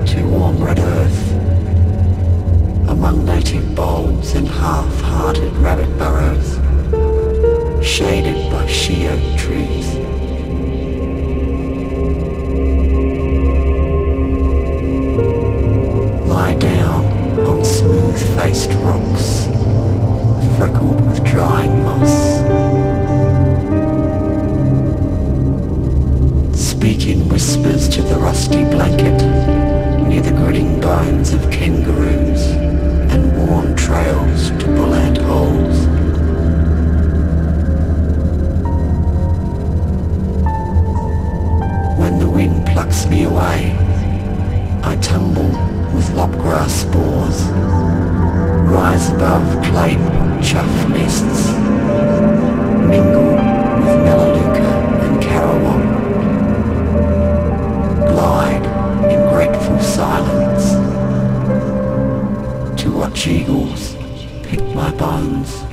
to warm red earth, among native bulbs and half-hearted rabbit burrows, shaded by she-oak trees. Lie down on smooth-faced rocks, freckled with drying moss. Speak in whispers to the rusty blanket near the gritting bones of kangaroos and worn trails to bull-ant holes. When the wind plucks me away, I tumble with lopgrass spores, rise above clay chuff nests, mingle with melaleuca and carawak, glide in grateful silence to watch eagles pick my bones.